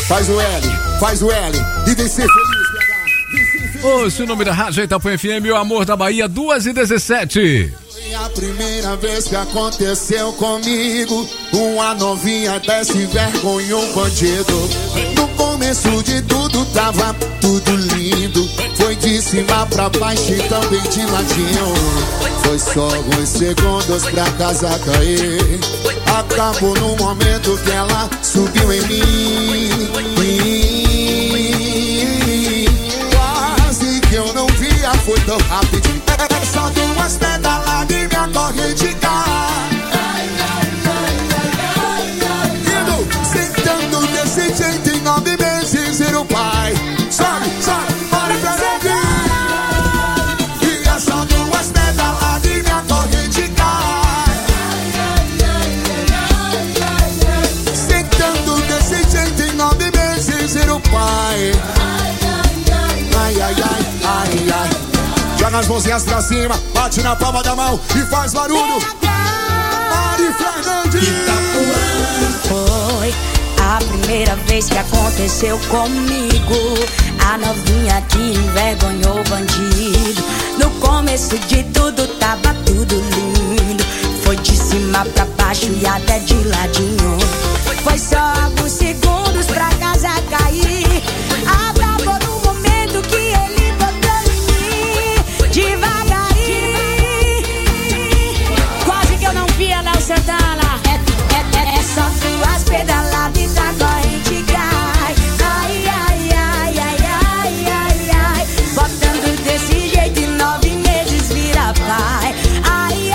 Faz o L e vem ser feliz, Ouça o nome da rádio Itapuã FM, o amor da Bahia, 2h17. Foi a primeira vez que aconteceu comigo. Uma novinha até se envergonhou um bandido. No começo de tudo tava tudo lindo. Foi de cima pra baixo e também de ladinho. Foi só alguns segundos pra casa cair. Acabou no momento que ela subiu em mim. Quase que eu não via, foi tão rapidinho. Só duas pedaladas e minha corrente cai. Sentando desse jeito em 9 meses ser o pai. Sobe, bora pra frente. E é só duas pedaladas e minha corrente cai. Sentando desse jeito em 9 meses ser o pai. Ai. Joga as mãozinhas pra cima, bate na palma da mão e faz barulho. Mari Fernandes. Foi a primeira vez que aconteceu comigo. A novinha que envergonhou o bandido. No começo de tudo tava tudo lindo. Foi de cima pra baixo e até de ladinho. Foi só alguns segundos pra casa cair. Acabou no momento que ele botou em mim. Devagarinho. Quase que eu não via, Léo Santana. É só duas pedaladas e da corrente cai. Ai. Botando desse jeito em 9 meses vira pai. Ai.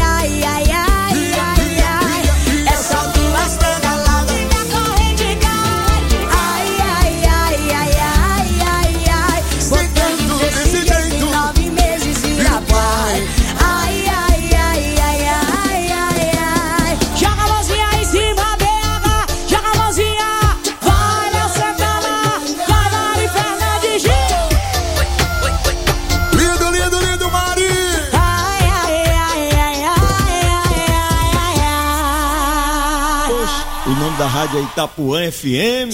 É só duas pedaladas e da corrente cai. Ai. Botando desse jeito em 9 meses vira pai. Ai. Joga a mãozinha aí em cima, BH. Joga a mãozinha. Vai, Léo Santana. Vai, Mari Fernandes. Lindo, Mari. O nome da rádio é Itapuã FM.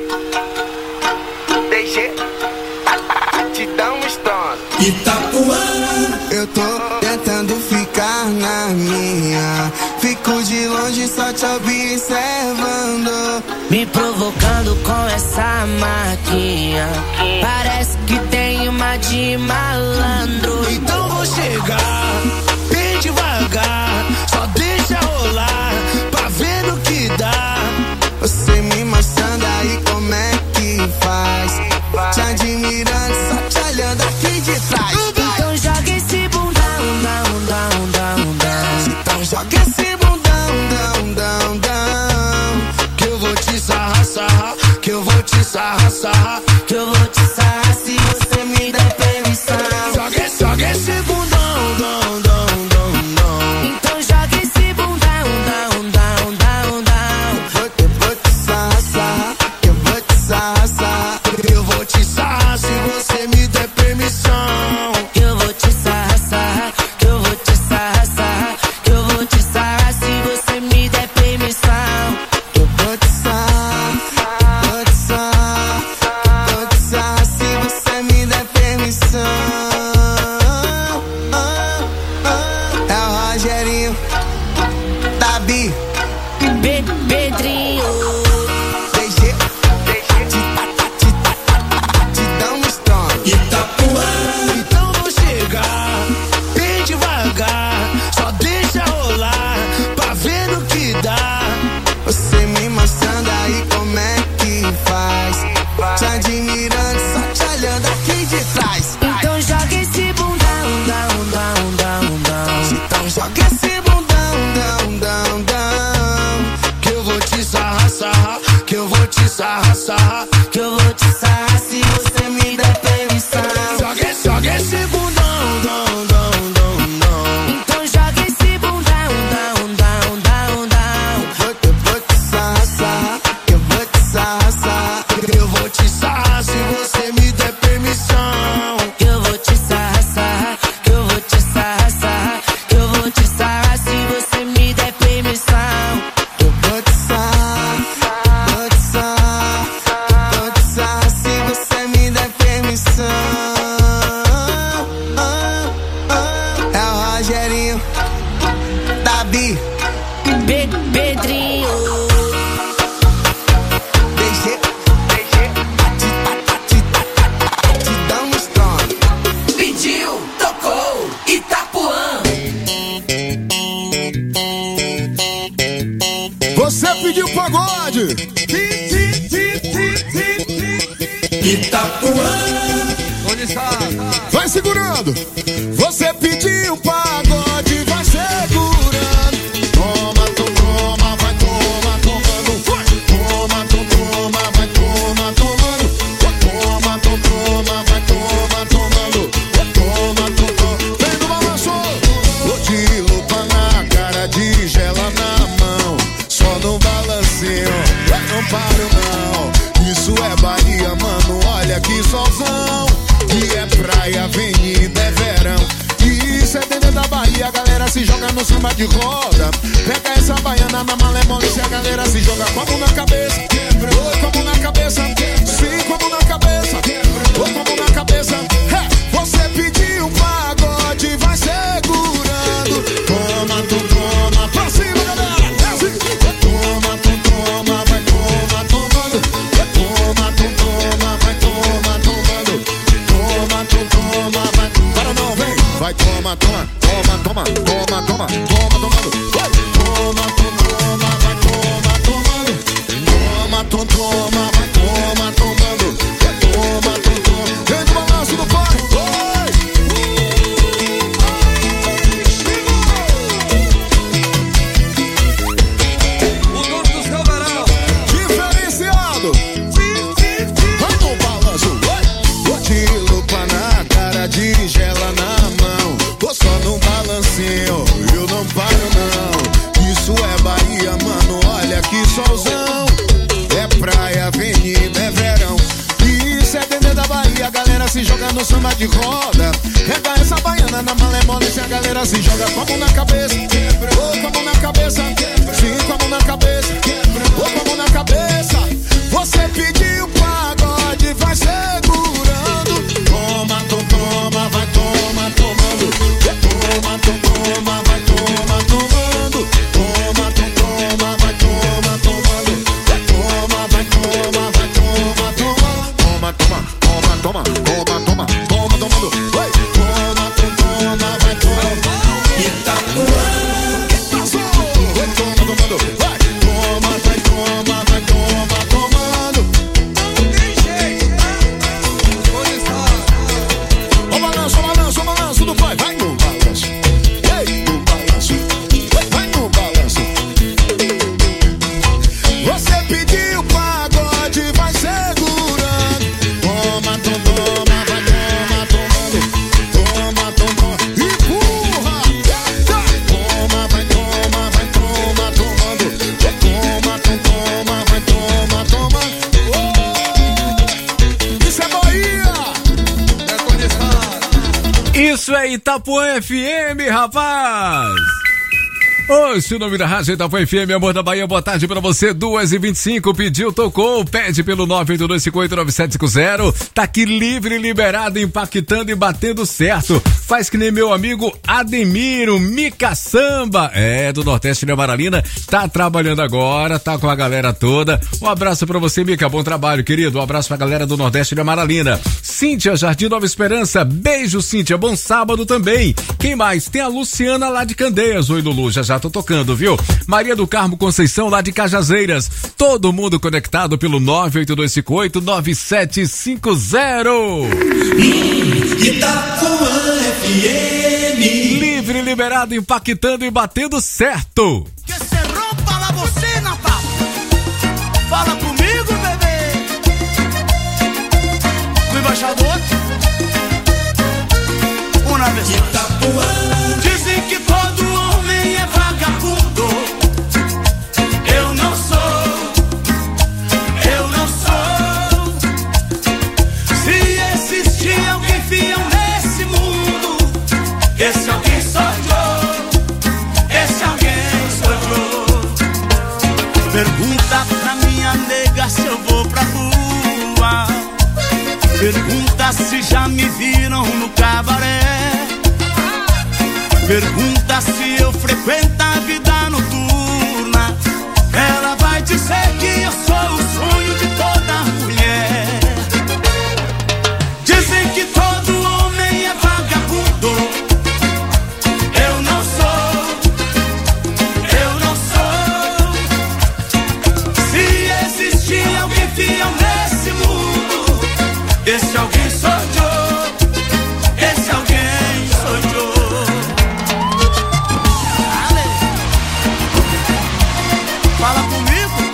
DG, te dá um stone. Itapuã. Eu tô tentando ficar na minha. Fico de longe só te observando. Me provocando com essa marquinha. Parece que tem uma de malandro. Então vou chegar bem devagar. Só deixa rolar pra ver no que dá. Você me mostrando aí como é que faz. Te admirando, só te olhando aqui de trás. Então joga esse bundão. Então joga esse bundão, que eu vou te sarrar, que eu vou te sarrar, Que eu vou te sarrar se você me der permissão. Joga esse bundão. Então joga esse bundão. Eu vou te sarrar, eu vou te sarrar, eu vou te sarrar se você me der permissão. Eu vou te sarrar, que eu vou te sarrar, que eu vou te sarrar se você me der permissão. Eu vou te sarrar, vou te sarrar se você me der permissão. É o Rogerinho, Tabi, Pedrinho. DG, te dá um stone. Então vou chegar bem devagar. Só deixa rolar pra ver no que dá. Você me mostrando aí como é que faz. Te admirando, só te olhando aqui de trás. Então joga esse bundão. Então joga esse bundão, que eu vou te sarrar, que eu vou te sarrar, Que eu vou te sarrar se você me der permissão. joga esse bundão. Então joga esse bundão. Eu vou te sarrar, eu vou te sarrar, eu vou te sarrar se você me der permissão. Que eu vou te sarrar, que eu vou te sarrar, que eu vou te sarrar se você me der permissão. Eu vou te sarrar, Gabi. Pedrinho. Batidão Stone. Pediu, tocou, Itapuã. Você pediu pagode. Itapuã. Onde está? Vai segurando. Você pediu pagode, vai segurando. Toma, toma, vai toma, tomando. Toma, toma, vai toma, tomando. Toma, toma, vai toma, tomando. Toma, toma, vem no balanço. Vou de lupa na cara, de gela na mão. Só no balancinho, não paro não. Isso é Bahia, mano, olha que solzão. E é praia, avenida, é verão. E isso é dentro da Bahia, a galera se joga no samba de roda. Pega essa baiana na malemolência, a galera se joga com a mão na cabeça. Oi, com a mão na cabeça. Sim, com a mão na cabeça. Oi, com a mão na cabeça. Você pediu pagode, vai segurando. Toma, tu toma, pra cima, galera. Toma, tu toma, vai toma, tomando. Toma, tu toma, vai toma, tomando. Toma, tu toma, vai. Para não, vem. Vai, toma, toma, toma, toma, toma, toma, toma, tomando. Vai, toma, tu toma, vai toma, tomando. Toma, tu toma, vai toma, tomando. Vai, toma, tu toma. Vem do balanço do pai. O dono do seu verão. Diferenciado. Vai no balanço. Vou de lupa na cara, de gela na mão. Tô só no balancinho, eu não paro não. Isso é Bahia, mano, olha que solzão. É praia, avenida, é verão. E isso é dentro da Bahia, a galera se joga no samba de roda. Pega essa baiana na malemolência, a galera se joga com a mão na cabeça. Ou com a mão na cabeça. Sim, com a mão na cabeça. Ou com a mão na cabeça. Você pediu pagode, vai segurando. Toma, toma, vai toma, tomando. Toma, toma, vai toma, tomando. Toma, toma, vai toma, tomando. Toma, vai toma, vai toma, tomando. Toma, toma, toma, toma, toma, toma, toma, tomando. Vai, toma, toma, vai toma. Itapuã. Vai toma, tomando. Vai, toma, vai toma, vai toma, tomando. Onde está? O balanço do pai, vai no balanço. Ei, no balanço. Vai no balanço. Você pediu pagode, vai segurando. Toma, toma, vai toma, tomando. Toma, toma, empurra. Toma, vai toma, tomando. Toma, toma, vai toma, tomando. Isso é Bahia. Isso é Itapuã FM, rapaz! Hoje o nome da rádio Itapuã FM, Amor da Bahia, boa tarde pra você, 2h25, pediu, tocou, pede pelo 982589750, tá aqui livre, liberado, impactando e batendo certo, faz que nem meu amigo Ademiro, Mica Samba, do Nordeste de Amaralina, tá trabalhando agora, tá com a galera toda, um abraço pra você, Mica, bom trabalho, querido, um abraço pra galera do Nordeste de Amaralina, Cíntia, Jardim Nova Esperança, beijo, Cíntia, bom sábado também, quem mais? Tem a Luciana lá de Candeias, oi Lulu, já tô tocando, viu? Maria do Carmo Conceição lá de Cajazeiras, todo mundo conectado pelo 982589750. Itapuã FM. Livre, liberado, impactando e batendo certo. Que se rompa lá você, Natal. Fala comigo, bebê. O embaixador. Uma vez. Itapuã. Dizem que todo homem é vagabundo. Eu não sou. Eu não sou. Se existir alguém fiel nesse mundo, esse alguém sou eu. Esse alguém sou eu. Pergunta pra minha nega se eu vou pra rua. Pergunta se já me viram no cabaré. Pergunta se eu frequento a vida Esse alguém sou eu. Esse alguém sou eu. Fala comigo.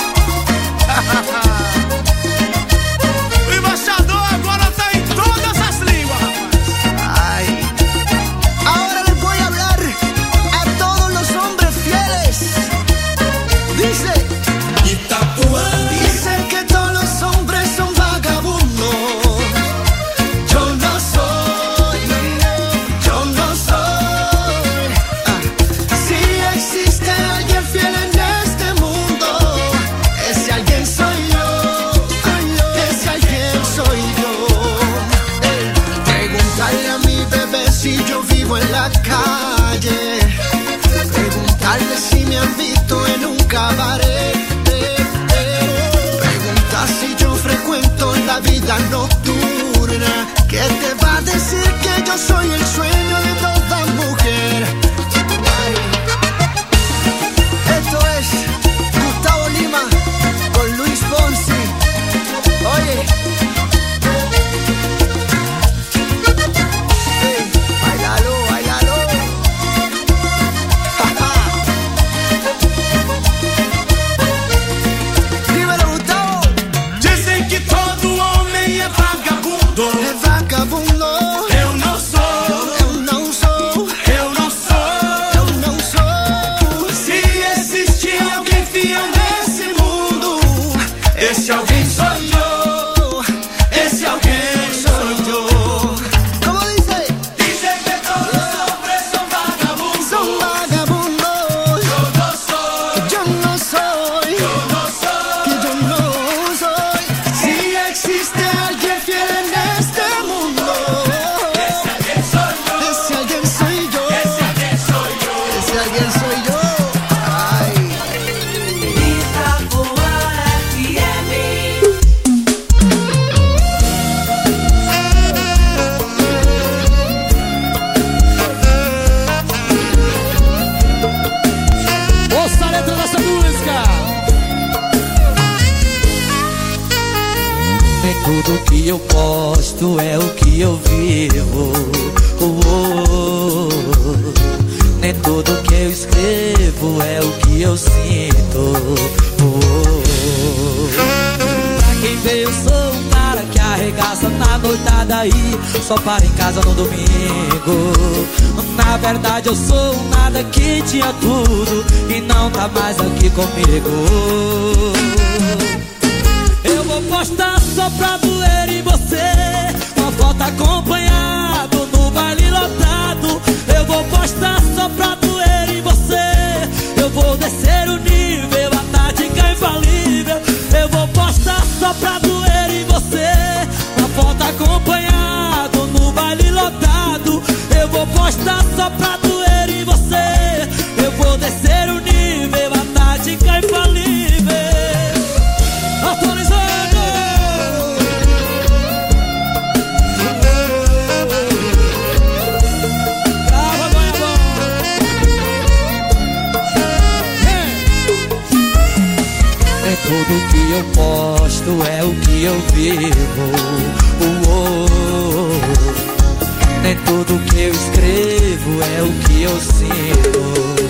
O embaixador agora tá em todas as línguas, rapaz. Ay. Ahora les voy a hablar a todos los hombres fieles. Dice Itapuã. Dicen que todos los hombres son vagabundos. Yo no soy. Yo no soy. Si existe alguien fiel en este mundo, ese alguien soy yo. Ese alguien soy yo. Preguntarle a mi bebé si yo vivo en la calle. Preguntarle si me han visto en un cabaret. Pregunta si yo frecuento la vida nocturna. ¿Qué te va a decir que yo soy el sueño de toda mujer? Ay. Esto es Gustavo Lima con Luis Fonsi. Oye. Hey, bailalo, bailalo. Dímelo, Gustavo. Dizem que todo homem é vagabundo. É vagabundo. Eu não sou. Eu não sou. Eu não sou. Eu não sou. Se existe alguém fiel nesse mundo, esse alguém sou eu. Esse alguém sou eu. Como dice? Dizem que todos os hombres são vagabundos. São vagabundos. Eu não sou. Eu não sou. Eu não sou. Que eu não sou. Se existe alguien fiel en este mundo, ese alguien soy yo. Ese alguien soy yo. Ese alguien soy yo. Ese alguien soy yo. Ay. Itapuã FM. Ouça a letra dessa música. Nem tudo que eu posto é o que eu vivo. Nem tudo que eu escrevo é o que eu sinto. Pra quem vê, eu sou um cara que arregaça na noitada e só para em casa no domingo. Na verdade eu sou um nada que tinha tudo e não tá mais aqui comigo. Eu vou postar só pra doer em você, uma foto acompanhado no baile lotado. Eu vou postar só pra doer em você, eu vou descer o nível, a tática infalível. Eu vou postar só pra doer em você, uma foto acompanhado no baile lotado. Eu vou postar só pra doer em você, eu vou descer o nível, a tática infalível. Atualizando. Brava, Goiabão. Nem tudo que eu posto é o que eu vivo. Nem tudo que eu escrevo é o que eu sinto.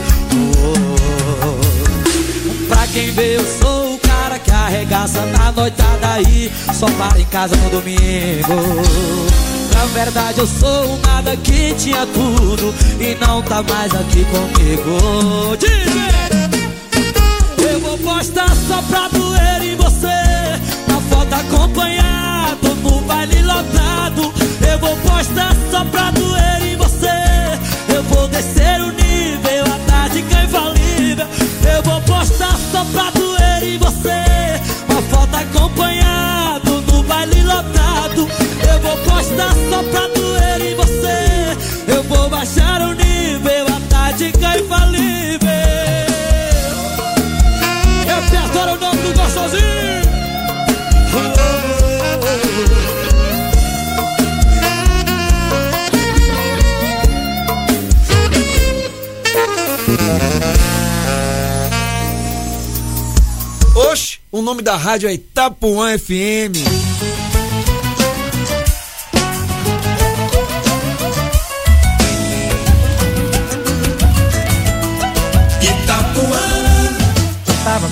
Pra quem vê, eu sou o cara que arregaça na noitada e só para em casa no domingo. Na verdade eu sou um nada que tinha tudo e não tá mais aqui comigo. Eu vou postar só pra doer em você, uma foto acompanhado no baile lotado. Eu vou postar só pra doer em você, eu vou descer o nível, a tática infalível. Eu vou postar só pra doer em você, uma foto acompanhado no baile lotado. Eu vou postar só pra doer em você, eu vou baixar o nível, a tática infalível. Repertório o nome do gostosinho. Oxe, o nome da rádio é Itapuã FM.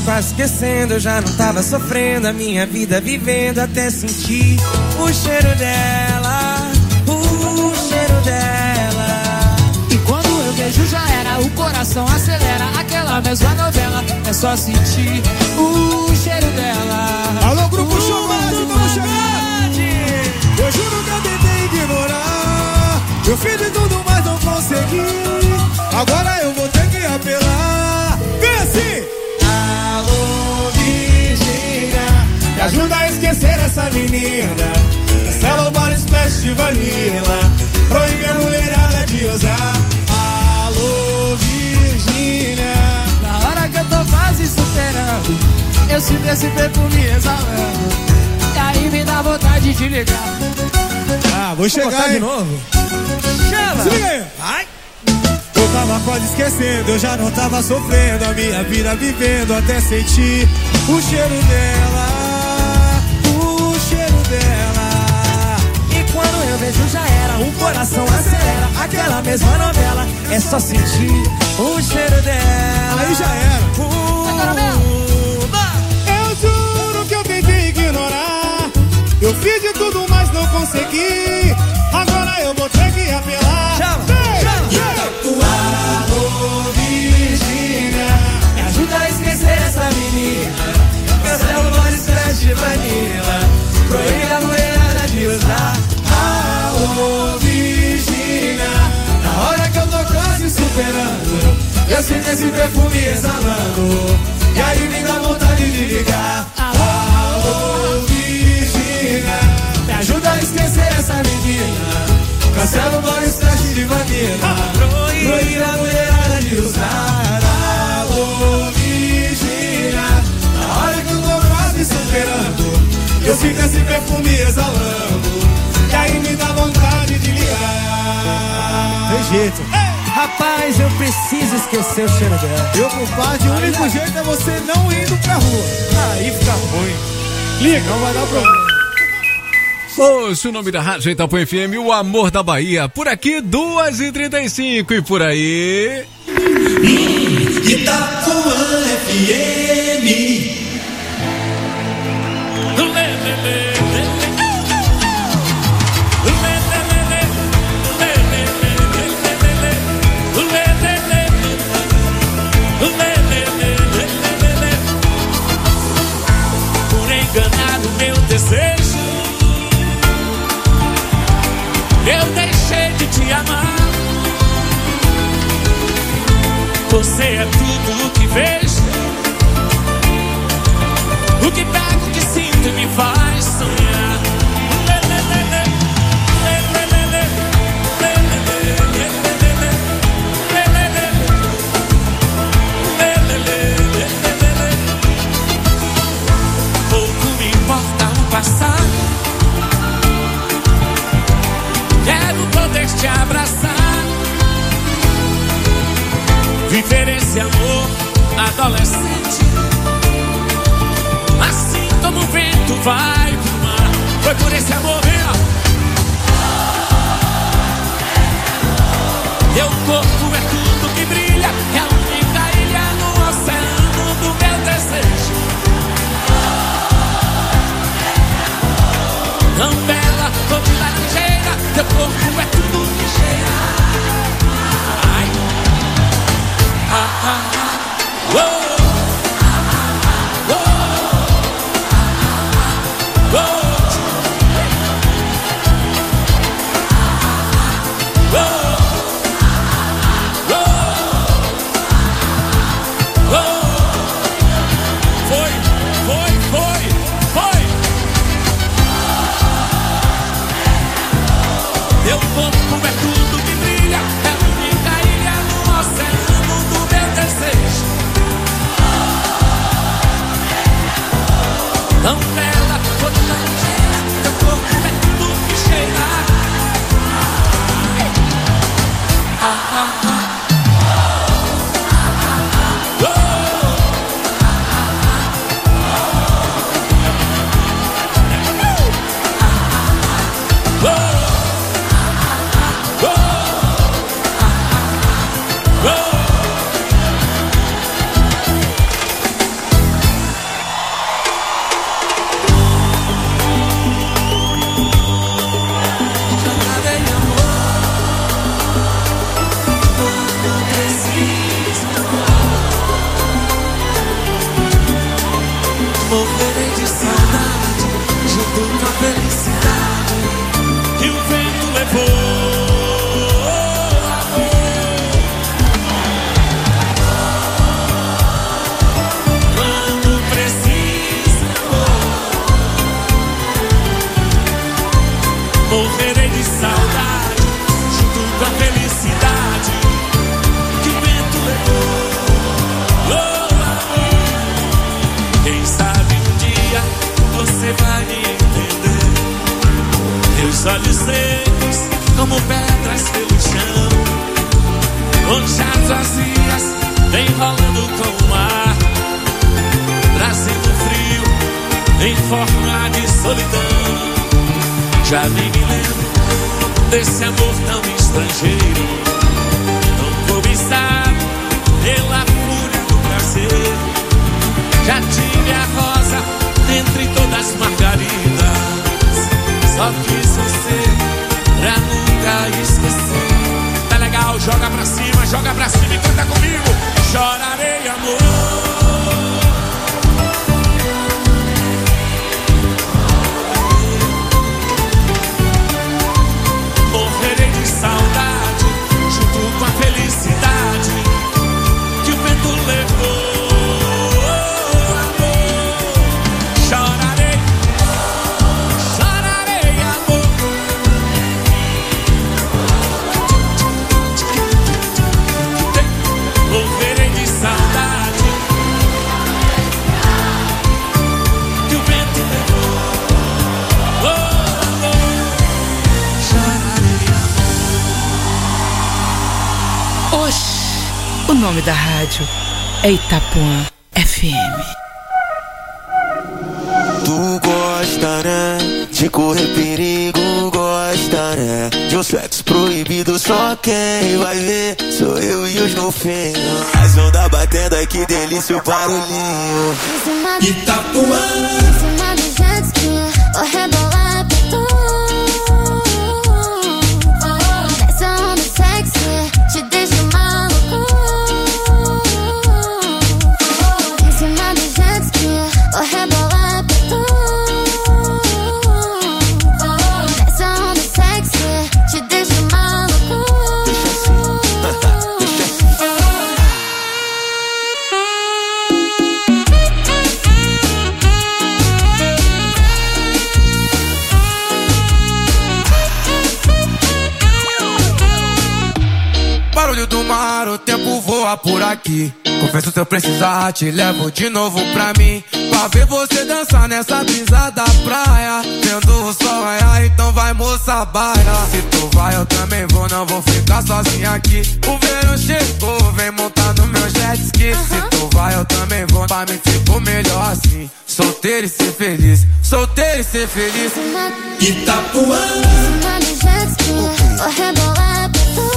quase esquecendo, eu já não tava sofrendo a minha vida vivendo até sentir o cheiro dela, o cheiro dela. E quando eu vejo já era, o coração acelera, aquela mesma novela, é só sentir o cheiro dela. Alô, Grupo Showmate, vamos chegar! Eu juro que eu tentei ignorar, eu fiz de tudo, mas não consegui. Agora eu vou ter que apelar. Vem assim! Alô, Virgínia, me ajuda a esquecer essa menina. Marcelo Bora Splash de Vanilla, proíbe a mulherada de usar. Alô, Virgínia, na hora que eu tô quase superando, eu sinto esse perfume exalando, e aí me dá vontade de ligar. Ah, vou chegar de novo. Chama! Se liga aí! Ai! Eu tava quase esquecendo, eu já não tava sofrendo a minha vida vivendo até sentir o cheiro dela, o cheiro dela. E quando eu vejo já era, o coração acelera, aquela mesma novela, é só sentir o cheiro dela. Aí já era. Eu juro que eu tentei ignorar, eu fiz de tudo, mas não consegui. Agora eu vou ter que apelar. Chama! Alô, Virgínia, me ajuda a esquecer essa menina. Cancela o Bora Splash de Vanilla, proíbe a mulherada de usar. alô, Virgínia, na hora que eu tô quase superando, eu sinto esse perfume exalando, e aí me dá vontade de ligar. Alô, Virgínia, me ajuda a esquecer essa menina. Cancela o Bora Splash de Vanilla, proíbe a mulherada de usar. Alô, Virgínia, na hora que eu tô quase superando, eu sinto esse perfume exalando, e aí me dá vontade de ligar. Tem jeito. Rapaz, eu preciso esquecer o cheiro dela. Meu compadre, o único jeito é você não indo pra rua. Aí fica ruim. Liga, não vai dar problema. Ouça o nome da Rádio Itapuã FM, o amor da Bahia. Por aqui, 2h35 e por aí... Itapuã FM. Por enganar o meu desejo, eu deixei de te amar. Você é tudo o que vejo, o que pego, o que sinto e me faz sonhar. Pouco me importa o passado, quero poder te abraçar, viver esse amor adolescente, assim como o vento vai pro mar. Foi por esse amor, meu corpo é tudo que brilha, é a única ilha no oceano do meu desejo. Tão bela, toda ligeira, teu corpo é tudo que cheira. Ai, como pedras pelo chão, conchas vazias vem rolando com o mar, trazendo frio em forma de solidão. Já nem me lembro desse amor tão estrangeiro, tão cobiçado pela fúria do prazer. Já tive a rosa entre todas as margaridas, só quis você pra nunca esquecer. Tá legal, joga pra cima e canta comigo. Chorarei, amor. Morrerei de saudade, junto com a felicidade que o vento levou. Chorarei, chorarei, amor. Morrerei de saudade que o vento levou. O nome da rádio é Itapuã FM. Tu gosta, né? De correr perigo, gosta, né? De um sexo proibido, só quem vai ver sou eu e os golfinhos. As ondas batendo, ai que delícia o barulhinho. Itapuã, em cima do jet ski, vou rebolar pra tu. Essa onda sexy te deixa maluco. Em cima do jet ski, vou rebolar pra tu. Essa onda sexy te deixa maluco. Deixa assim, deixa Barulho do mar, o tempo voa por aqui. Confesso se eu precisar, te levo de novo pra mim. Pra ver você dançar nessa brisa da praia, vendo o sol raiar, então vai moça baila. Se tu vai eu também vou, não vou ficar sozinho aqui. O verão chegou, vem montar no meu jet ski. Se tu vai eu também vou, pra mim ficou melhor assim. Solteiro e ser feliz, solteiro e ser feliz. Itapuã, em cima do jet ski, vou rebolar pra tu.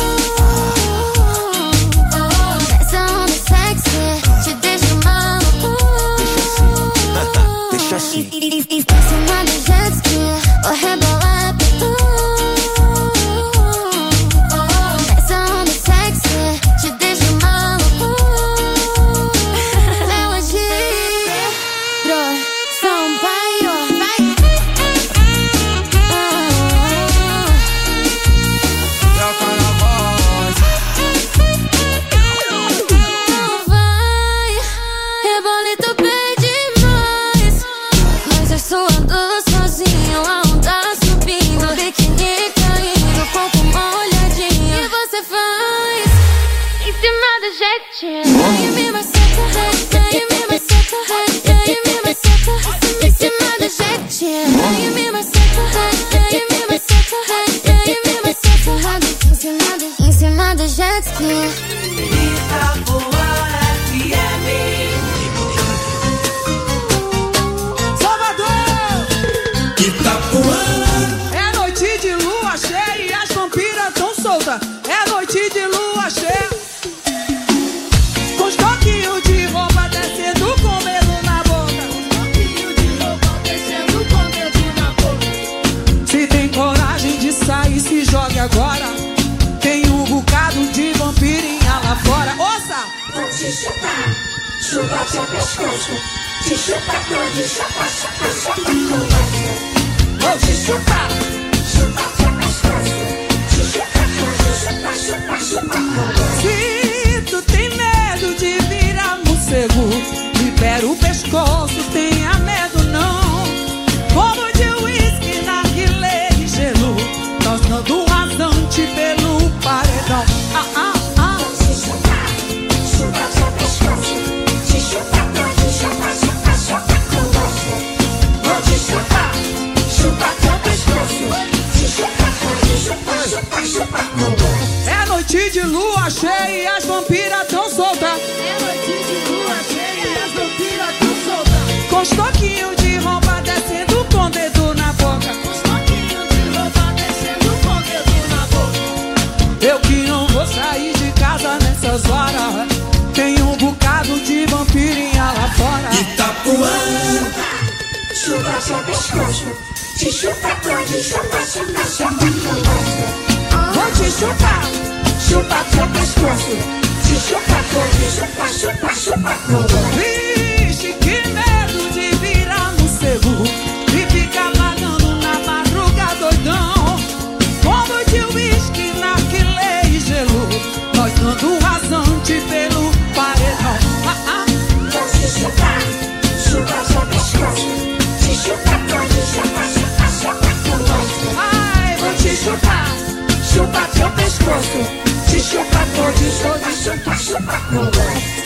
Essa onda sexy te deixa maluco. deixa assim. Em cima do jet ski, vou rebolar pra tu. Essa onda sexy te deixa maluco. Melodia, Sampaio, vai. Não vai, rebolito bem demais. Mas eu suando sozinho, a onda subindo, biquíni caindo, corpo molhadinho. E você faz em cima do jet. Aí me maceta, aí me maceta, aí me maceta. Em cima do jet. Aí me maceta, aí me maceta, aí me maceta. Em cima do jet ski. Itapuã FM. Salvador! Itapuã. É noite de lua cheia e as vampiras tão soltas. É noite de lua cheia. Com os toquinhos de roupa descendo com medo na boca. Se tem coragem de sair, se jogue agora. Tem um bocado de vampirinha lá fora. Ouça! Vou te chupar, chupa seu pescoço. Te chupa todo, chupa, chupa, chupa com gosto. Vou te chupar, chupa seu pescoço. Te chupa todo, chupa, chupa, chupa com gosto. Se tu tem medo de virar morcego, libera o pescoço, tenha medo não. Como de uísque, narguilé e gelo, nós dando rasante pelo paredão. Vou te chupar, chupa seu pescoço. Te chupa todo, chupa, chupa, chupa com gosto. Vou te chupar, chupa seu pescoço. Te chupa todo, chupa, chupa. vampira tão solta. É noite de lua cheia e as vampiras tão solta. Com os toquinhos de roupa descendo com o dedo na boca. Com os toquinhos de roupa descendo com o dedo na boca. Eu que não vou sair de casa nessas horas. Tem um bocado de vampirinha lá fora. Itapuã. Chupa seu pescoço, te chupa todo, chupa, chupa, chupa com gosto. Vou te chupar, chupa seu pescoço, te chupa todo, chupa, chupa, chupa com gosto. Vixe, que medo de virar morcego e ficar vagando na madruga doidão. Como de uísque, narguilé e gelo, nós dando rasante pelo paredão. Vou te chupar, chupa seu pescoço. Chupa todo, chupa, chupa, chupa com gosto. Ai, vou te chupar, chupa teu pescoço. Te chupa todo, chupa, chupa com gosto.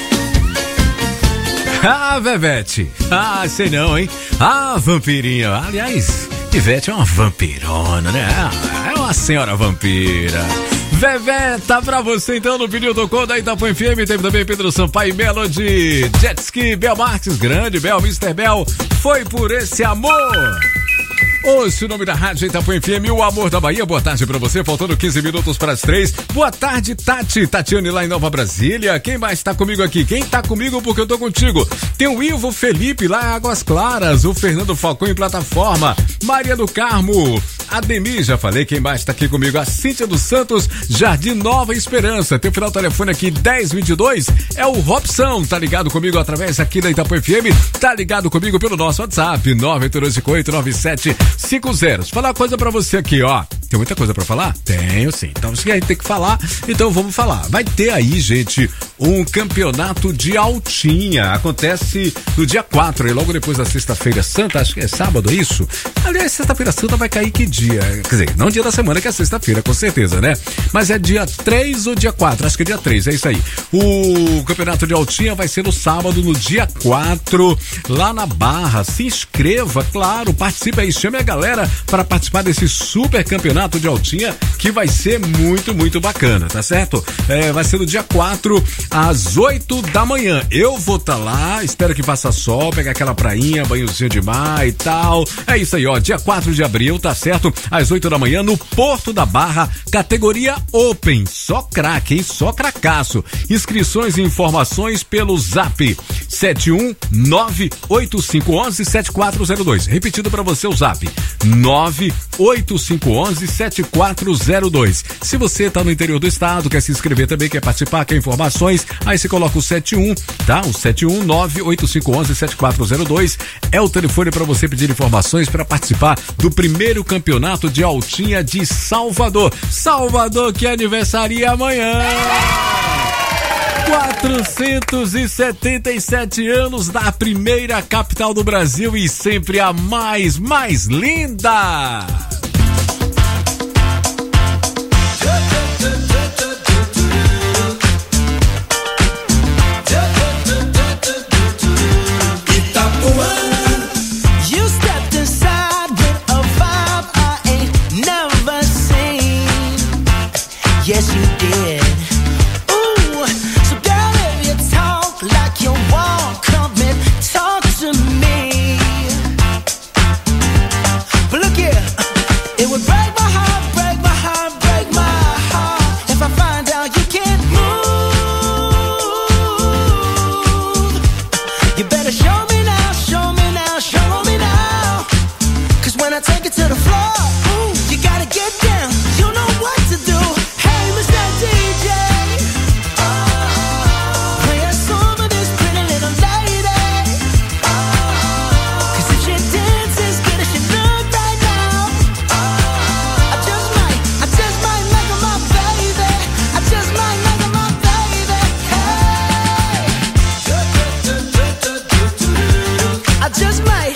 Ah, Vevete. Ah, sei não, hein? Ah, vampirinha. Aliás, Ivete é uma vampirona, né? É uma senhora vampira. Veveta, pra você então no Pediu Tocou da Itapuã FM. Teve também Pedro Sampaio, Melody, Jet Ski, Bel Marques, Grande Bel, Mr. Bel. Foi por esse amor. Ouça o nome da rádio Itapuã FM, o amor da Bahia. Boa tarde pra você, faltando 15 minutos para as 3. Boa tarde, Tati. Tatiane lá em Nova Brasília. Quem mais tá comigo aqui? Quem tá comigo porque eu tô contigo? Tem o Ivo Felipe lá em Águas Claras, o Fernando Falcão em Plataforma, Maria do Carmo, Ademir, já falei. Quem mais tá aqui comigo? A Cíntia dos Santos, Jardim Nova Esperança. Tem o final do telefone aqui 1022, é o Robson. Tá ligado comigo através aqui da Itapuã FM? Tá ligado comigo pelo nosso WhatsApp 982589750. Falar uma coisa pra você aqui, ó. Tem muita coisa pra falar? Tenho sim. Então se a gente tem que falar, então vamos falar. Vai ter aí, gente, um campeonato de altinha. Acontece no dia 4, aí logo depois da Sexta-feira Santa, acho que é sábado, é isso? Aliás, Sexta-feira Santa vai cair que dia? Quer dizer, não dia da semana, que é sexta-feira, com certeza, né? Mas é dia 3 ou dia 4? Acho que é dia 3, é isso aí. O campeonato de altinha vai ser no sábado, no dia 4, lá na Barra. Se inscreva, claro, participe aí, chame a galera para participar desse super campeonato de altinha, que vai ser muito, muito bacana, tá certo? Vai ser no dia 4, às 8 da manhã. Eu vou estar lá, espero que faça sol, pegar aquela prainha, banhozinho de mar e tal. É isso aí, ó, dia 4 de abril, tá certo? Às 8 da manhã, no Porto da Barra, categoria Open. Só craque, hein? Só cracaço. Inscrições e informações pelo Zap 71985117402. Repetido para você o Zap 985117402. Se você tá no interior do estado, quer se inscrever também, quer participar, quer informações, aí você coloca o 71, tá? O 71985117402 é o telefone para você pedir informações para participar do primeiro campeonato de altinha de Salvador. Salvador que aniversaria amanhã. 477 anos da primeira capital do Brasil e sempre a mais linda. Yes, you did. Ooh, so girl, if you talk like you walk, come and talk to me. But look here, it would break my heart, break my heart, break my heart if I find out you can't move. You better show me now, show me now, show me now. 'Cause when I take it to the floor, ooh, you gotta get down. You know what to do. DJ, play a song of this pretty little lady. 'Cause if she dances good as she look right now, I just might make her my baby. I just might make her my baby. Hey, I just might.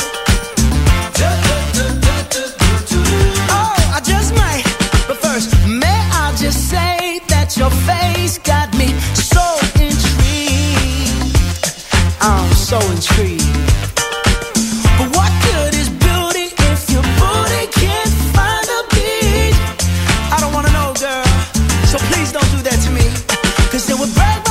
Oh, I just might. But first, may I just say that your face got me so intrigued. I'm so intrigued. But what good is beauty if your booty can't find a beat? I don't wanna know, girl, so please don't do that to me. 'Cause it would break my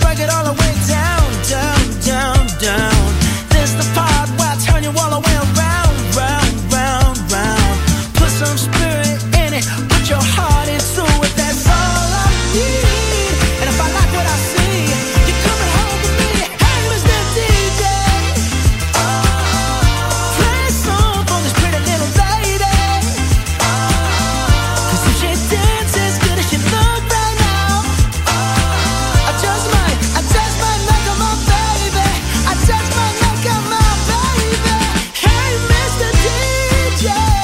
break it all the way down, down, down, down. This the part where I turn you all the way around, round, round, round. Put some spirit in it, put your heart into it. That's all I need. And if I like what I see, you're coming home with me. Hey, Mr. DJ, play a song for this pretty little lady. 'Cause if she dances as good as she look right now, I just might make her my baby. I just might make her my baby. Hey, Mr. DJ,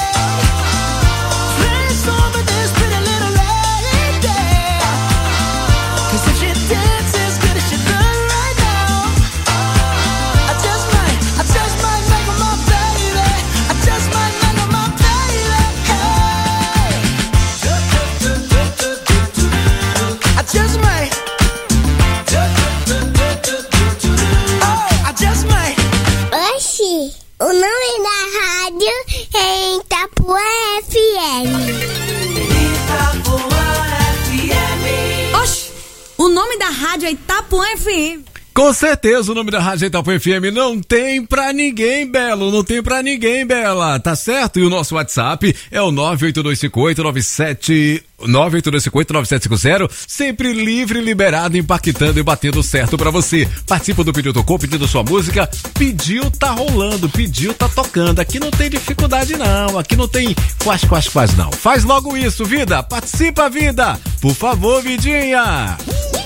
play a song for this pretty little lady. 'Cause if she dances as good as she look right now, I just might make her my baby. I just might make her my baby. Hey, I just might. Oh, I just might. Oxi, o nome da rádio é Itapuã FM. Oxi, o nome da rádio é Itapuã FM. Com certeza, o nome da Rádio Itapuã FM não tem pra ninguém, Belo, não tem pra ninguém, Bela, tá certo? E o nosso WhatsApp é o 98258-9750, sempre livre, liberado, impactando e batendo certo pra você. Participa do Pediu Tocou, pedindo sua música, pediu, tá rolando, pediu, tá tocando. Aqui não tem dificuldade não, aqui não tem quase não. Faz logo isso, vida, participa, vida, por favor, vidinha.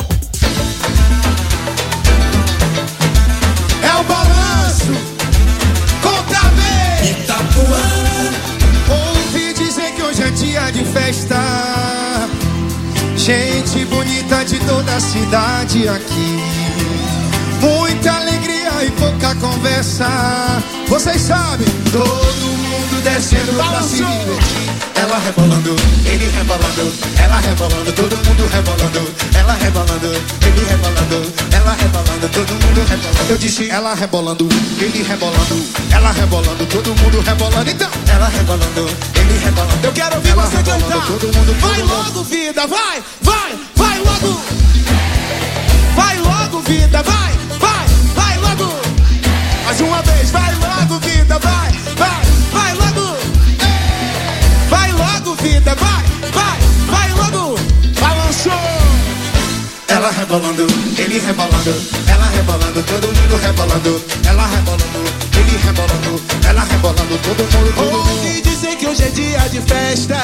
É o balanço, conta bem. Itapuã. Ouvi dizer que hoje é dia de festa. Gente bonita de toda a cidade aqui. Muita alegria e pouca conversa. Vocês sabem, todo mundo descendo pra se divertir. Ela rebolando, ele rebolando, ela rebolando, todo mundo rebolando. Ela rebolando, ele rebolando, ela rebolando, todo mundo rebolando. Eu disse ela rebolando, ele rebolando, ela rebolando, todo mundo rebolando. Então, ela rebolando, ele rebolando. Eu quero ouvir você cantar. Todo mundo, vai logo, vida, vai, vai, vai logo. Vai logo, vida, vai, vai, vai logo. Mais uma vez, vai logo, vida, vai, vai, vai logo. Vai logo, vida, vai, vai, vai logo. Balançou. Ela rebolando, ele rebolando, ela rebolando, todo mundo rebolando. Ela rebolando, ele rebolando, ela rebolando, todo mundo, todo mundo. Ouvi dizer que hoje é dia de festa.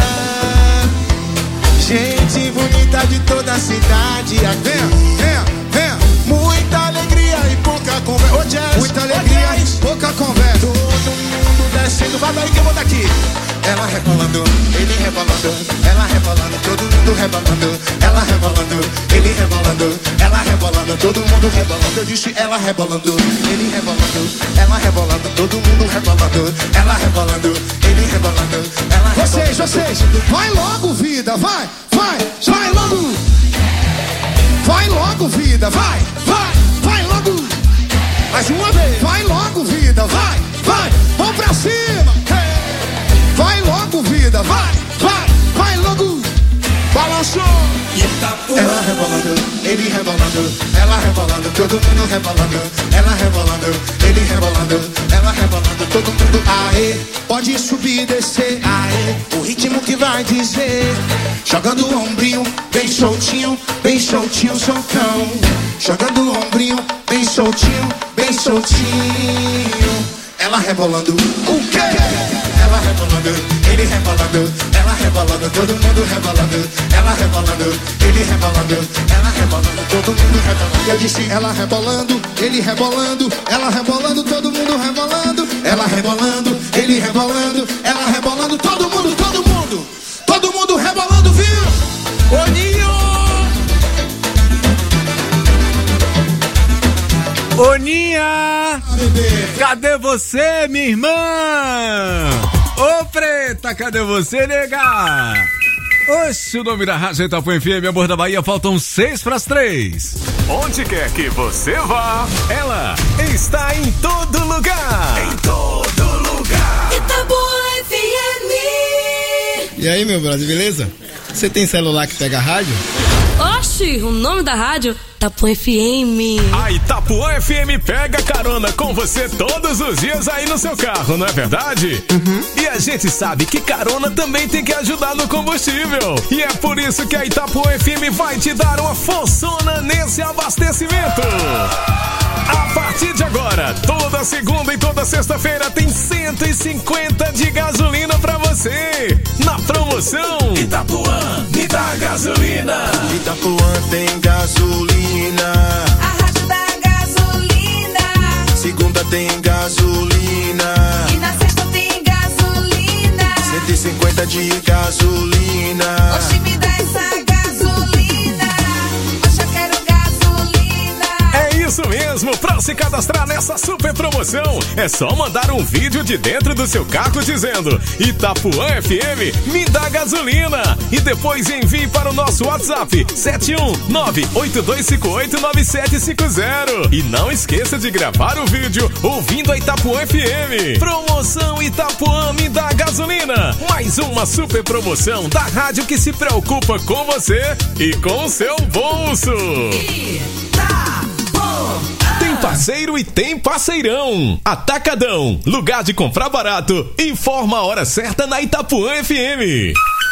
Gente bonita de toda a cidade. Venha, venha, venha. Muita alegria e pouca conversa. Ô, Jazz, muita alegria e pouca conversa. Todo mundo descendo, vai daí que eu vou daqui. Ela rebolando, ele rebolando, ela rebolando, todo mundo rebolando. Ela rebolando, ele rebolando, ela rebolando, todo mundo rebolando. Eu disse ela rebolando, ele rebolando, ela rebolando, todo mundo rebolando. Ela rebolando, ele rebolando, ela rebolando. Vocês, vai logo, vida, vai, vai, vai logo. Vai logo, vida, vai, vai, vai logo. Mais uma vez, vai logo, vida, vai, vai, vamos pra cima. Vai logo, vida, vai, vai, vai logo. Balançou. Ela rebolando, ele rebolando, ela rebolando, todo mundo rebolando. Ela rebolando, ele rebolando, ela rebolando, todo mundo. Aê, pode subir e descer, aê, o ritmo que vai dizer. Jogando o ombrinho, bem soltinho, soltão. Jogando o ombrinho, bem soltinho, soltinho. Ela rebolando, o quê? Ela rebolando, ele rebolando, ela rebolando, todo mundo rebolando. Ela rebolando, ele rebolando, ela rebolando, todo mundo rebolando. Eu disse ela rebolando, ele rebolando, ela rebolando, todo mundo rebolando. Ela rebolando, ele rebolando, ela rebolando, todo mundo, todo mundo, todo mundo rebolando, viu? Oninho! Oninha! Cadê você, minha irmã? Ô preta, cadê você, nega? Oxe, o nome da Rádio Itapuã FM, amor da Bahia, faltam 6:03. Onde quer que você vá, ela está em todo lugar. Em todo lugar. Itapuã FM. E aí, meu brother, beleza? Você tem celular que pega rádio? Oxi. Oxi, o nome da rádio? Itapuã FM. A Itapuã FM pega carona com você todos os dias aí no seu carro, não é verdade? E a gente sabe que carona também tem que ajudar no combustível. E é por isso que a Itapuã FM vai te dar uma forçona nesse abastecimento. A partir de agora, toda segunda e toda sexta-feira tem 150 de gasolina pra você. Na promoção Itapuã, me dá gasolina. Itapuã tem gasolina. A rádio da gasolina. Segunda tem gasolina. E na sexta tem gasolina. 150 de gasolina. Oxi, me dá essa gasolina. Oxe, eu quero gasolina. É isso mesmo, pra se cadastrar nessa super promoção, é só mandar um vídeo de dentro do seu carro dizendo Itapuã FM, me dá gasolina. E depois envie para o nosso WhatsApp 71982589750. E não esqueça de gravar o vídeo ouvindo a Itapuã FM. Promoção Itapuã, me dá gasolina. Mais uma super promoção da rádio que se preocupa com você e com o seu bolso. Tem parceiro e tem parceirão. Atacadão, lugar de comprar barato. Informa a hora certa na Itapuã FM.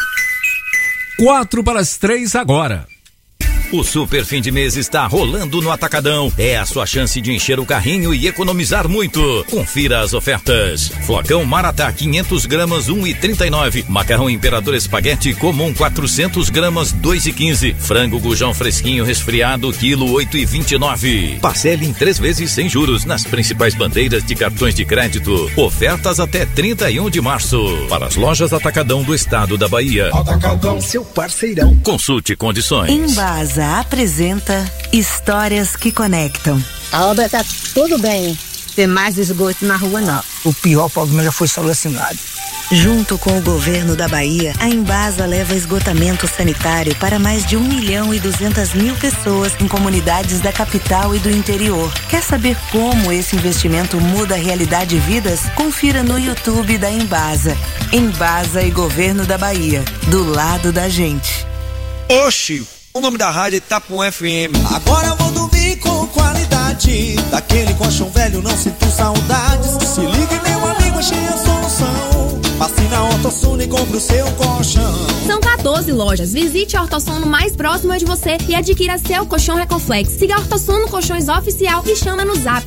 4:03 agora. O super fim de mês está rolando no Atacadão. É a sua chance de encher o carrinho e economizar muito. Confira as ofertas. Flocão Maratá 500 gramas 1,39. Macarrão Imperador Espaguete comum 400 gramas 2,15. Frango Gujão fresquinho resfriado quilo 8,29. Parcele em 3 vezes sem juros nas principais bandeiras de cartões de crédito. Ofertas até 31 de março. Para as lojas Atacadão do estado da Bahia. Atacadão, seu parceirão. Consulte condições. Embasa apresenta Histórias que Conectam. A obra tá tudo bem. Tem mais esgoto na rua, não. O pior problema já foi solucionado. Junto com o governo da Bahia, a Embasa leva esgotamento sanitário para mais de 1.200.000 pessoas em comunidades da capital e do interior. Quer saber como esse investimento muda a realidade e vidas? Confira no YouTube da Embasa. Embasa e Governo da Bahia, do lado da gente. Oxi! O nome da rádio é Itapuã FM. Agora eu vou dormir com qualidade. Daquele colchão velho não sinto saudades. Se liga em meu amigo, achei a solução. Passe na Ortosono e compre o seu colchão. São 14 lojas. Visite a Ortosono mais próxima de você e adquira seu colchão Recoflex. Siga a Ortosono Colchões Oficial e chama no zap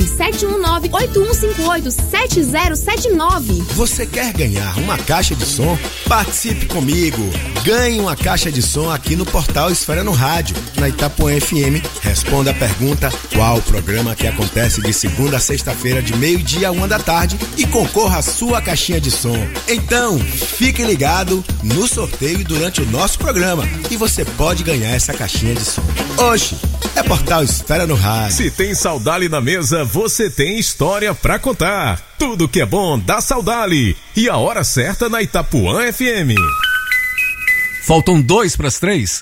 719-8158-7079. Você quer ganhar uma caixa de som? Participe comigo. Ganhe uma caixa de som aqui no portal Esfera no Rádio, na Itapuã FM. Responda a pergunta: qual o programa que acontece de segunda a sexta-feira de 12h a 13h e concorra à sua caixinha de som. Então, fique ligado no sorteio durante o nosso programa e você pode ganhar essa caixinha de som. Hoje é portal Esfera no Rádio. Se tem Saudale na mesa, você tem história pra contar. Tudo que é bom dá Saudale. E a hora certa na Itapuã FM. Faltam 2:03.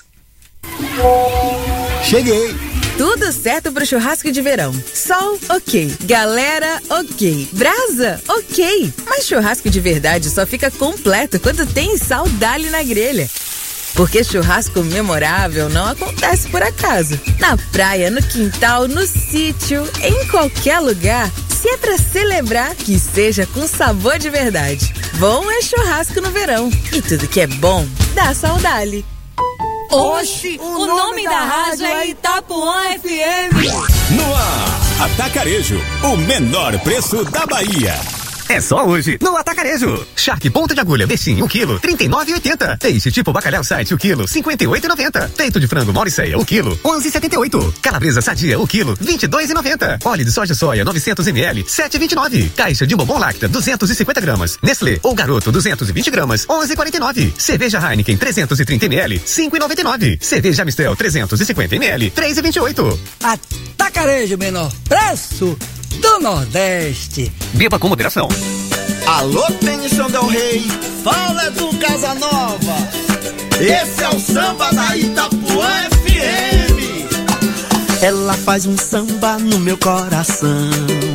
Cheguei! Tudo certo pro churrasco de verão. Sol, ok. Galera, ok. Brasa, ok. Mas churrasco de verdade só fica completo quando tem Saudale na grelha. Porque churrasco memorável não acontece por acaso. Na praia, no quintal, no sítio, em qualquer lugar. Se é pra celebrar, que seja com sabor de verdade. Bom é churrasco no verão. E tudo que é bom, dá Saudale. Oxi, o nome da rádio é Itapuã FM. No ar, Atacarejo, o menor preço da Bahia. É só hoje, no Atacarejo. Shark ponta de agulha, Bexim, 1 quilo, R$ 39,80. Peixe tipo bacalhau site, 1 quilo, R$ 58,90. Peito de frango Mauricéia, 1 quilo, R$ 11,78. Calabresa sadia, 1 quilo, R$ 22,90. Óleo de soja 900 ml, R$ 7,29. Caixa de bombom Lacta, 250 gramas. Nestlé ou Garoto, 220 gramas, R$ 11,49. Cerveja Heineken, 330 ml, R$ 5,99. Cerveja Mistel, 350 ml, R$ 3,28. Atacarejo, menor preço do Nordeste. Beba com moderação. Alô, Tennyson Del Rey, fala do Casanova. Esse é o samba da Itapuã FM. Ela faz um samba no meu coração.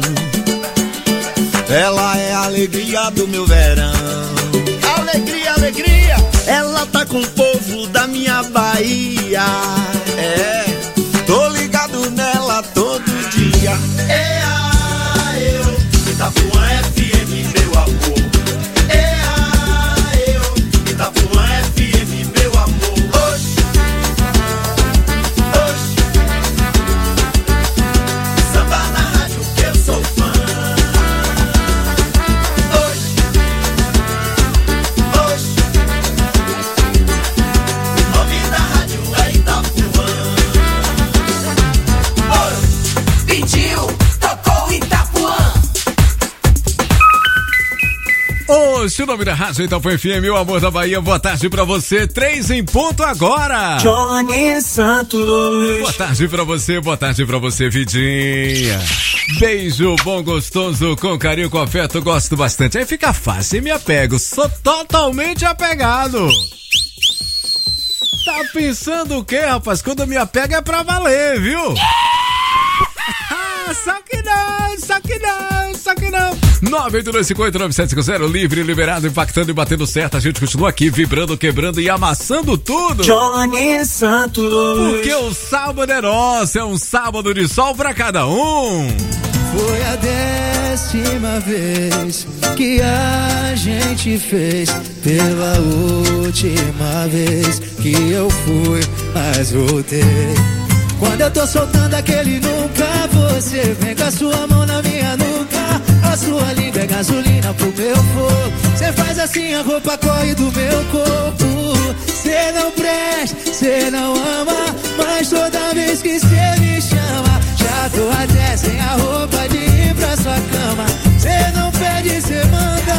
Ela é a alegria do meu verão. Alegria, alegria. Ela tá com o povo da minha Bahia. tô ligado nela todo dia. Itapuã FM, meu amor. Itapuã FM, meu amor. Oxi, oxi. Samba na rádio que eu sou fã. Oxi, oxi. O nome da rádio é Itapuã. Pediu, tocou Itapuã. O nome da rádio Itapuã FM, meu amor da Bahia, boa tarde pra você, 3 em ponto agora. Johnny Santos. Boa tarde pra você, Vidinha. Beijo bom, gostoso, com carinho, com afeto, gosto bastante. Aí fica fácil, e me apego, sou totalmente apegado. Tá pensando o quê, rapaz? Quando me apego é pra valer, viu? Só que não. 982509750, livre, liberado, impactando e batendo certo. A gente continua aqui, vibrando, quebrando e amassando tudo. Johnny Santos. Porque o sábado é nosso, é um sábado de sol pra cada um. Foi a 10ª vez que a gente fez, pela última vez que eu fui, mas voltei. Quando eu tô soltando aquele nunca, você vem com a sua mão na minha nuca. A sua língua é gasolina pro meu fogo. Cê faz assim, a roupa corre do meu corpo. Cê não presta, cê não ama, mas toda vez que cê me chama, já tô até sem a roupa de ir pra sua cama. Cê não pede, cê manda.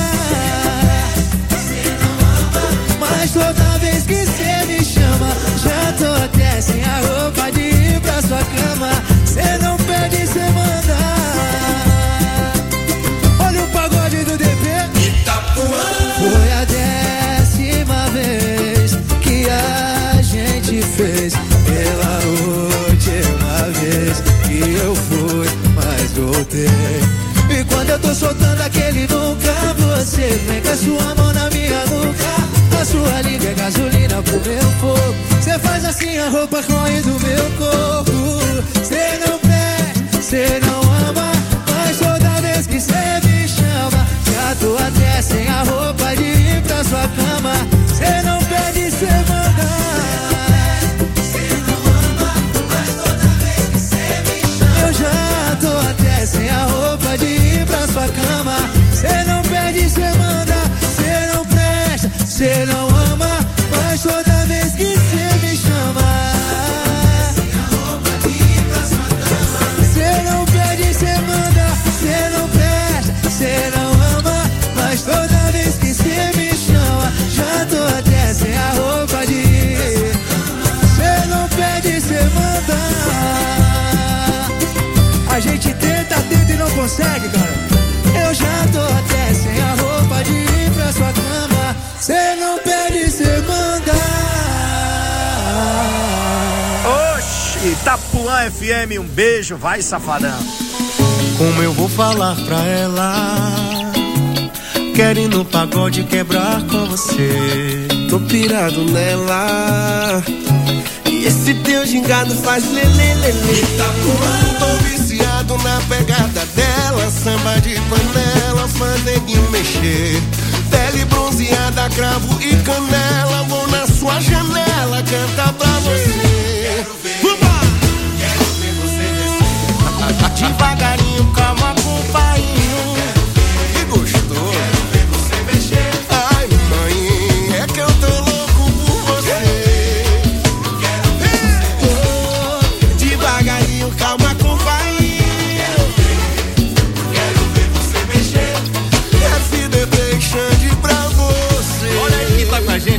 Cê não ama, mas toda vez que cê me chama, já tô até sem a roupa de ir pra sua cama. Cê não pede, cê manda. Olha o pagode do DP. Itapuã. Foi a 10ª vez que a gente fez, pela última vez que eu fui, mas voltei. E quando eu tô soltando aquele nunca, você vem com a sua mão na minha nuca. A sua língua é gasolina pro meu fogo. Cê faz assim, a roupa corre do meu corpo. Cê não presta, cê não ama, mas toda vez que cê me chama, já tô até sem a roupa de ir pra sua cama. Cê não pede, cê manda. Cê não ama, mas toda vez que cê me chama, eu já tô até sem a roupa de ir pra sua cama. Cê não pede, cê manda. Cê não presta, cê não ama, mas toda vez que cê me chama, cê não pede, cê manda. Cê não presta, cê não ama, mas toda vez que cê me chama, já tô até sem a roupa de ir. Cê não pede, cê manda. A gente tenta e não consegue, cara. Eu já tô até sem a roupa de ir pra sua cama. Cê não pede, cê manda. Oxi, Itapuã FM, um beijo, vai safadão. Como eu vou falar pra ela? Quero ir no pagode quebrar com você. Tô pirado nela, e esse teu gingado faz lelelele. Itapuã. Tô viciado na pegada dela, samba de panela, faz neguinho mexer. Pele bronzeada, cravo e canela, vou na sua janela cantar pra você. Quero ver você descer. Devagarinho, calma com o painho. Que gostoso. Quero ver você mexer. Ai, mãe, é que eu tô louco por você. Quero ver você mexer. Devagarinho, calma com o painho. Quero ver você mexer. FDP Xande pra você. Olha aí quem tá com a gente.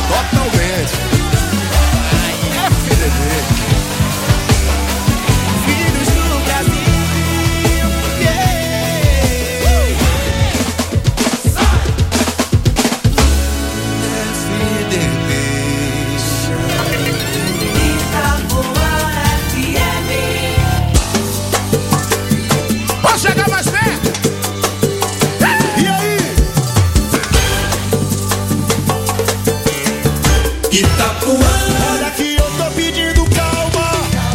Totalmente. FDD. Filhos do Brasil. Vamos chegar mais perto. E aí? Itapuã. Olha que eu tô pedindo calma.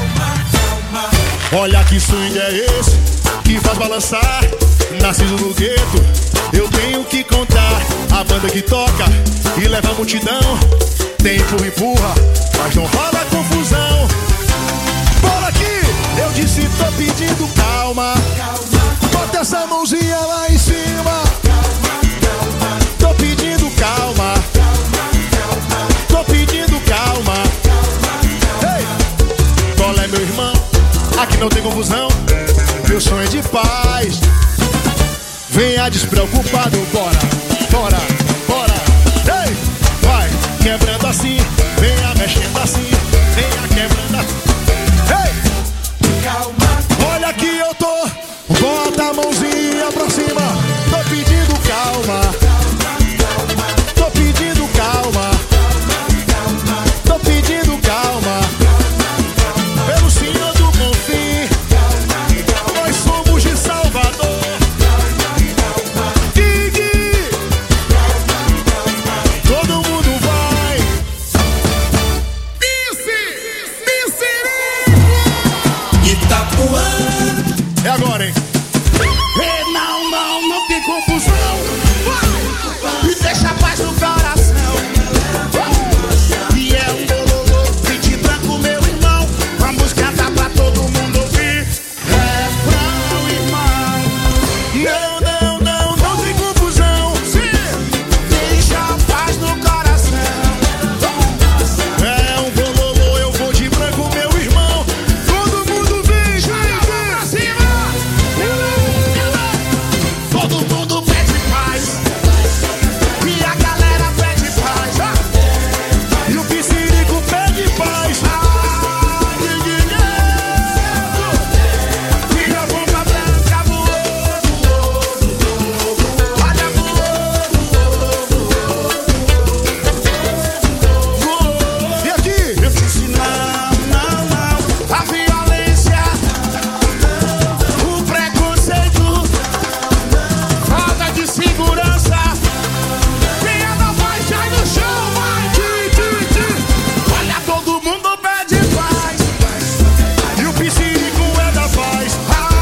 Olha que swing é esse que faz balançar. Nascido no gueto, eu tenho que contar. A banda que toca e leva a multidão. Tem empurra, mas não rola confusão. Bola aqui, eu disse tô pedindo calma. Bota essa mãozinha lá em cima. Tô pedindo calma. Tô pedindo calma. Ei, qual é meu irmão? Aqui não tem confusão. Meu sonho é de paz. Venha despreocupado, bora, bora, bora. Ei, vai quebrando assim, venha mexendo assim, venha quebrando assim. Ei, calma. Olha que eu tô, bota a mãozinha pra cima. Tô pedindo calma. Tô pedindo calma. Tô pedindo calma. Pelo Senhor do Bonfim, nós somos de Salvador. Todo mundo vai. Itapuã. É agora, hein? Não tem confusão. Me deixa a paz no coração. E é um bololô, vinte branco, meu irmão. Vamos cantar pra todo mundo ouvir. Refrão, irmão. Não tem confusão. Deixa a paz no coração. É um bololô, eu vou de branco, meu irmão. Todo mundo vem, joga a mão pra cima. Todo mundo pede paz. E a galera pede paz. E o Piscirico pede paz. E a bomba branca voou. Olha, voou. E aqui? Eu disse não. A violência, o preconceito, falta de segurança. Quem é da paz sai no chão, vai. Olha, todo mundo pede paz. E o Piscirico é da paz.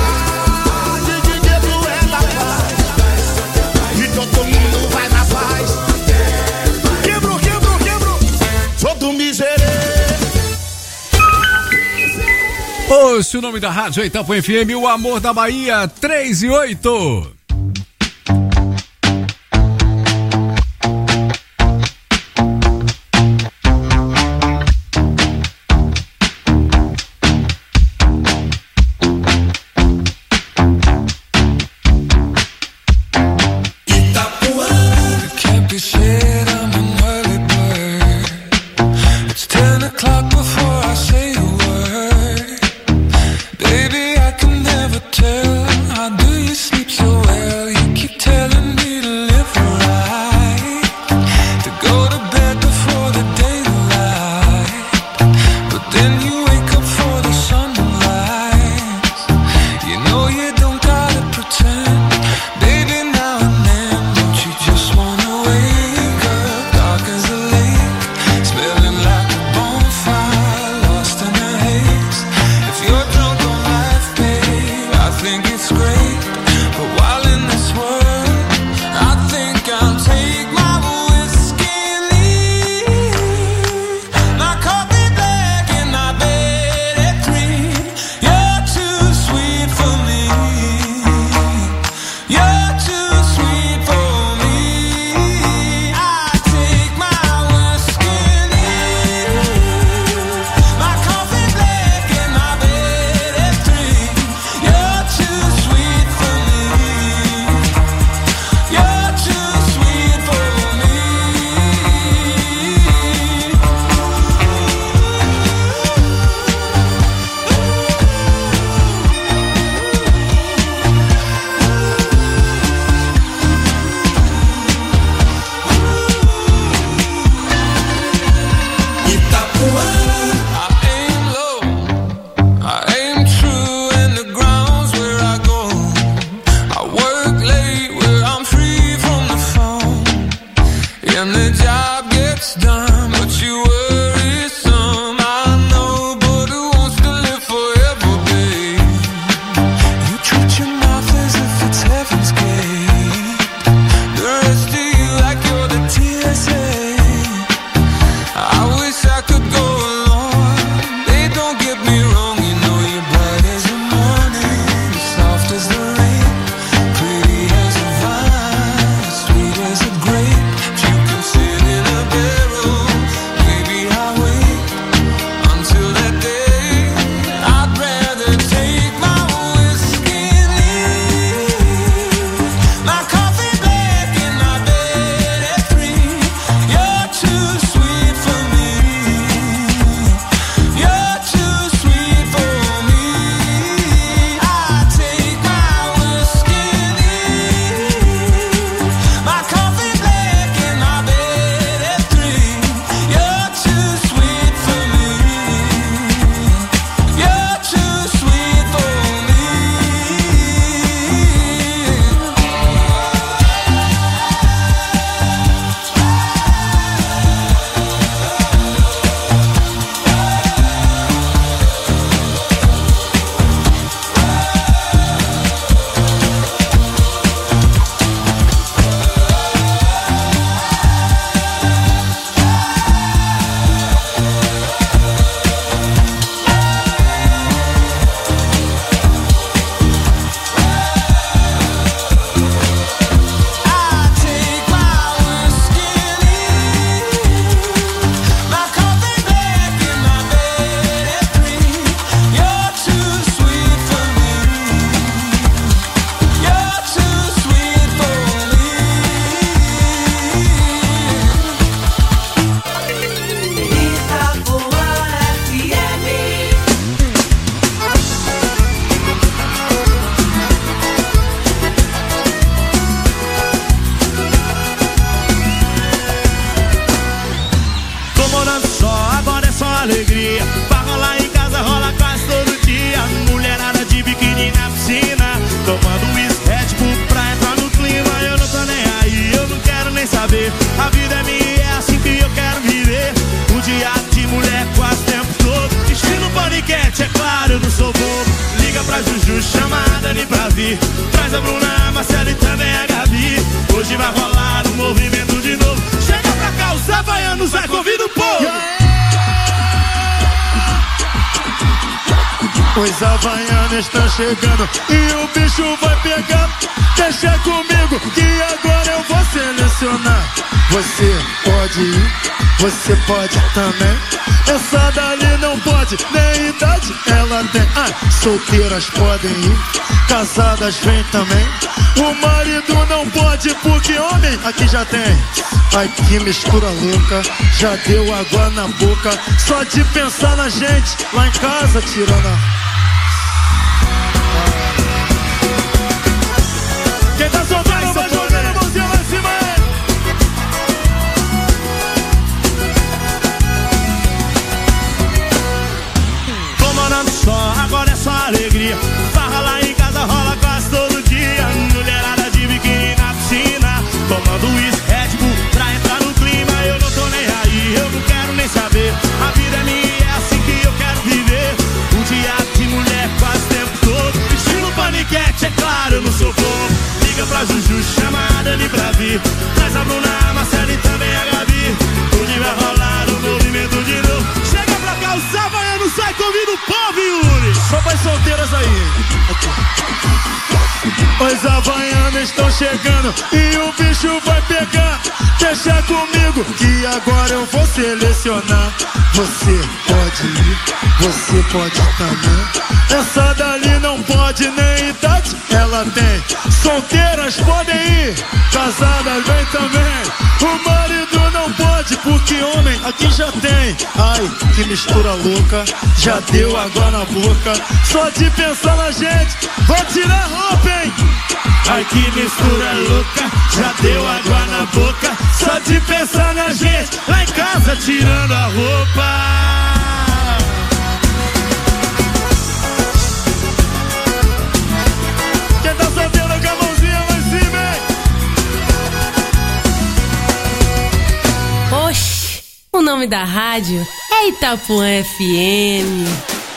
Dedo é da paz. E todo mundo vai na paz. Quebrou. Todo miserê. Ouça o nome da rádio Itapuã FM, o amor da Bahia, 3 e 8. Can't be shit, I'm an early bird. It's 10 o'clock before I say a word. Baby, I can never tell. How do you sleep so well? morando só, agora é só alegria. Pra rolar em casa, rola quase todo dia. Mulherada de biquíni na piscina, tomando uísque, Red Bull pra entrar no clima. Eu não tô nem aí, eu não quero nem saber. A vida é minha, é assim que eu quero viver. O dia de mulher quase o tempo todo. Estilo paniquete, é claro, eu não sou bobo. Liga pra Juju, chama a Dani pra vir. Traz a Bruna, a Marcela e também a Gabi. Hoje vai rolar um movimento de novo. Chega pra cá, os havaianos, vai, convida o povo. Os havaianos estão chegando e o bicho vai pegar. Deixa comigo que agora eu vou selecionar. Você pode ir, você pode também. Essa dali não pode, nem idade ela tem. Solteiras podem ir, casadas vem também. O marido não pode porque homem aqui já tem. Ai que mistura louca, já deu água na boca. Só de pensar na gente lá em casa tirando a... Quem tá soltando vai jogando a mãozinha lá em cima. Tô morando só, agora é só alegria. Farra lá em casa, rola quase todo dia. Mulherada de biquíni na piscina, tomando uísque, Red Bull pra entrar no clima. Eu não tô nem aí, eu não quero nem saber. A vida é minha, é assim que eu quero viver. Um dia de mulher quase o tempo todo. Estilo paniquete, é claro, eu não sou bobo. Liga pra Juju, chama a Dani pra vir. Traz a Bruna, a Marcela e também a Gabi. Hoje vai rolar um movimento de novo. Chega pra cá, os havaianos, sai, convida o povo, Yuri. Só para as solteiras aí. Os havaianos estão chegando e o bicho vai pegar. Deixa comigo que agora eu vou selecionar. Você pode ir, você pode também. Essa dali não pode, nem idade ela tem. Solteiras podem ir, casadas vem também. O marido não pode porque homem aqui já tem. Ai, que mistura louca, já deu água na boca. Só de pensar na gente, vou tirar a roupa, hein? Ai que mistura louca, já deu água na boca. Só de pensar na gente, lá em casa tirando a roupa. Quem tá solteiro com a mãozinha lá em cima, hein? Oxi, o nome da rádio é Itapuã FM.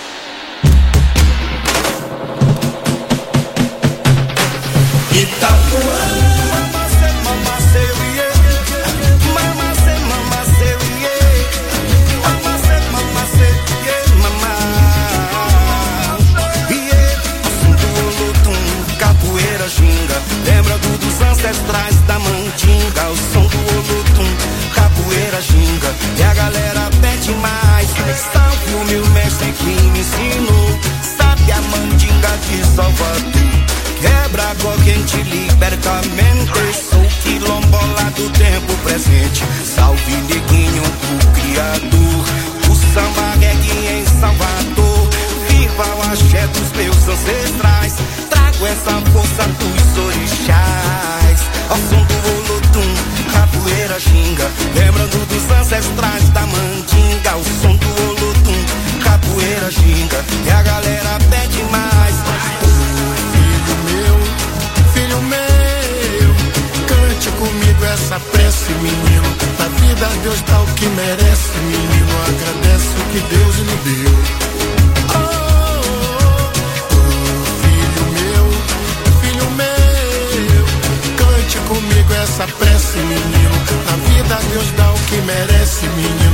Ancestrais da mandinga, o som do Olotum, capoeira ginga, e a galera pede mais. Salve o meu mestre que me ensinou, sabe a mandinga de Salvador. Quebra a corrente, liberta a mente, sou quilombola do tempo presente. Salve neguinho do criador, o samba reggae em Salvador. Viva o axé dos meus ancestrais, trago essa força dos orixás. Ao som do Olotum, capoeira ginga, lembrando dos ancestrais da mandinga. O som do Olotum, capoeira ginga, e a galera pede mais. Filho meu, cante comigo essa prece, menino. Na vida Deus dá o que merece, menino. Agradece o que Deus lhe deu. Comigo essa prece, menino. Na vida Deus dá o que merece, menino.